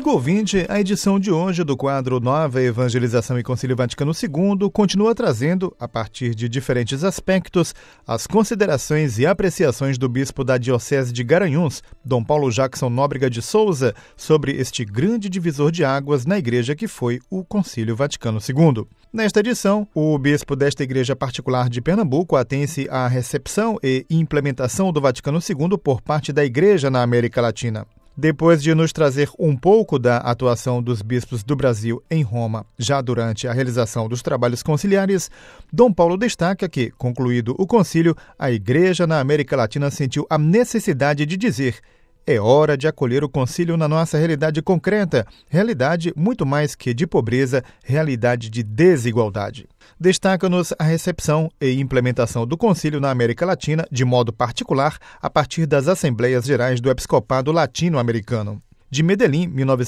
Amigo ouvinte, a edição de hoje do quadro Nova Evangelização e Concílio Vaticano II continua trazendo, a partir de diferentes aspectos, as considerações e apreciações do bispo da Diocese de Garanhuns, Dom Paulo Jackson Nóbrega de Souza, sobre este grande divisor de águas na igreja que foi o Concílio Vaticano II. Nesta edição, o bispo desta igreja particular de Pernambuco atém-se à recepção e implementação do Vaticano II por parte da igreja na América Latina. Depois de nos trazer um pouco da atuação dos bispos do Brasil em Roma, já durante a realização dos trabalhos conciliares, Dom Paulo destaca que, concluído o concílio, a Igreja na América Latina sentiu a necessidade de dizer: é hora de acolher o concílio na nossa realidade concreta, realidade muito mais que de pobreza, realidade de desigualdade. Destaca-nos a recepção e implementação do concílio na América Latina, de modo particular, a partir das Assembleias Gerais do Episcopado Latino-Americano. De Medellín,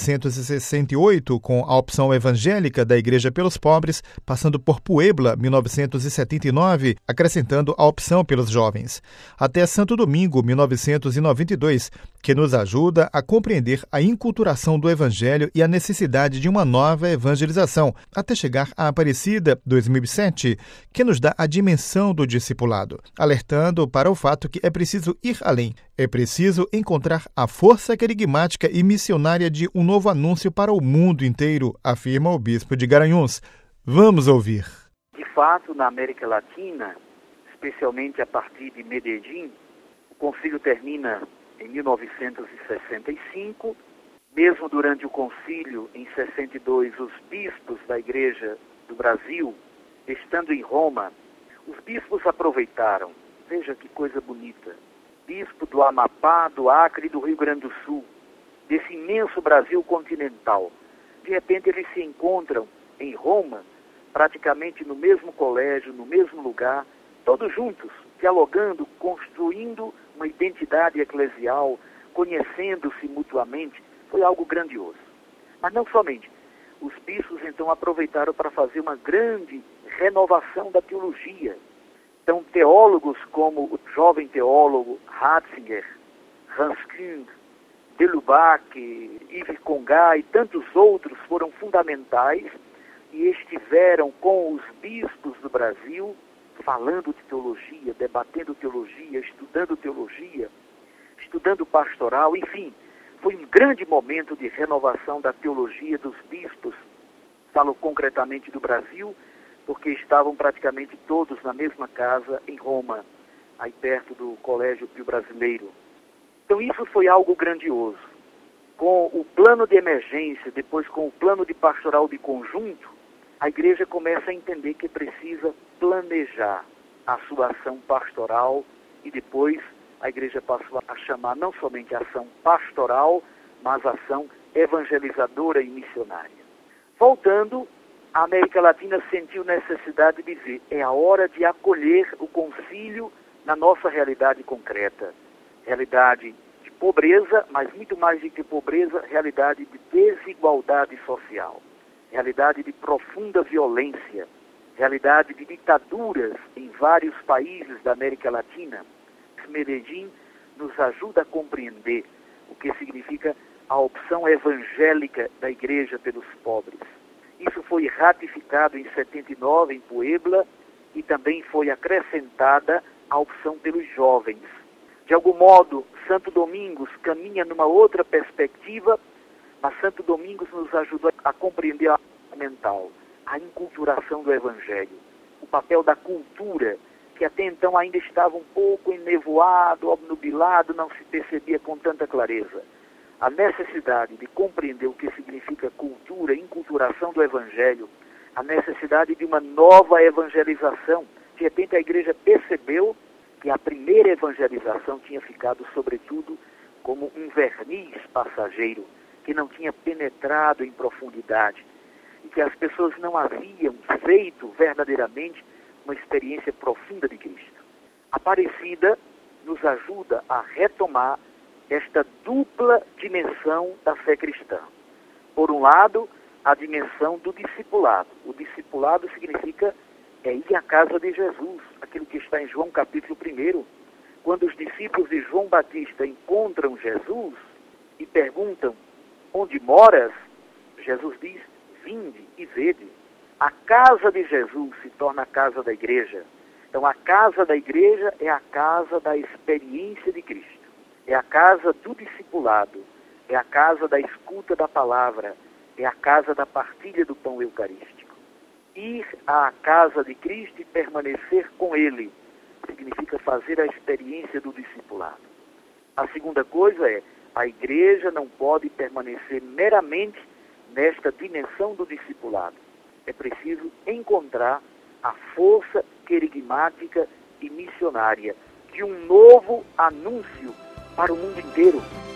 1968, com a opção evangélica da Igreja pelos Pobres, passando por Puebla, 1979, acrescentando a opção pelos jovens, até Santo Domingo, 1992, que nos ajuda a compreender a inculturação do Evangelho e a necessidade de uma nova evangelização, até chegar à Aparecida, 2007, que nos dá a dimensão do discipulado, alertando para o fato que é preciso ir além. É preciso encontrar a força querigmática e missionária de um novo anúncio para o mundo inteiro, afirma o bispo de Garanhuns. Vamos ouvir. De fato, na América Latina, especialmente a partir de Medellín, o concílio termina em 1965. Mesmo durante o concílio, em 62, os bispos da Igreja do Brasil, estando em Roma, os bispos aproveitaram. Veja que coisa bonita. Bispo do Amapá, do Acre e do Rio Grande do Sul, desse imenso Brasil continental. De repente eles se encontram em Roma, praticamente no mesmo colégio, no mesmo lugar, todos juntos, dialogando, construindo uma identidade eclesial, conhecendo-se mutuamente. Foi algo grandioso. Mas não somente. Os bispos então aproveitaram para fazer uma grande renovação da teologia. Então, teólogos como o jovem teólogo Ratzinger, Hans Küng, de Lubac, Yves Congat e tantos outros foram fundamentais e estiveram com os bispos do Brasil falando de teologia, debatendo teologia, estudando pastoral, enfim. Foi um grande momento de renovação da teologia dos bispos. Falo concretamente do Brasil, porque estavam praticamente todos na mesma casa em Roma, aí perto do Colégio Pio Brasileiro. Então isso foi algo grandioso. Com o plano de emergência, depois com o plano de pastoral de conjunto, a igreja começa a entender que precisa planejar a sua ação pastoral e depois a igreja passou a chamar não somente ação pastoral, mas ação evangelizadora e missionária. Voltando, a América Latina sentiu necessidade de dizer: é a hora de acolher o concílio na nossa realidade concreta. Realidade de pobreza, mas muito mais do que pobreza, realidade de desigualdade social. Realidade de profunda violência. Realidade de ditaduras em vários países da América Latina. Medellín nos ajuda a compreender o que significa a opção evangélica da igreja pelos pobres. Isso foi ratificado em 79 em Puebla e também foi acrescentada a opção pelos jovens. De algum modo, Santo Domingos caminha numa outra perspectiva, mas Santo Domingos nos ajudou a compreender a fundamental, a inculturação do Evangelho, o papel da cultura, que até então ainda estava um pouco enevoado, obnubilado, não se percebia com tanta clareza. A necessidade de compreender o que significa cultura, inculturação do Evangelho, a necessidade de uma nova evangelização. De repente a igreja percebeu que a primeira evangelização tinha ficado, sobretudo, como um verniz passageiro, que não tinha penetrado em profundidade, e que as pessoas não haviam feito verdadeiramente uma experiência profunda de Cristo. A Aparecida nos ajuda a retomar esta dupla dimensão da fé cristã. Por um lado, a dimensão do discipulado. O discipulado significa ir à casa de Jesus, aquilo que está em João capítulo 1, quando os discípulos de João Batista encontram Jesus e perguntam: onde moras, Jesus diz, vinde e vede. A casa de Jesus se torna a casa da igreja. Então a casa da igreja é a casa da experiência de Cristo. É a casa do discipulado. É a casa da escuta da palavra. É a casa da partilha do pão eucarístico. Ir à casa de Cristo e permanecer com Ele significa fazer a experiência do discipulado. A segunda coisa é, a igreja não pode permanecer meramente nesta dimensão do discipulado. É preciso encontrar a força querigmática e missionária de um novo anúncio para o mundo inteiro.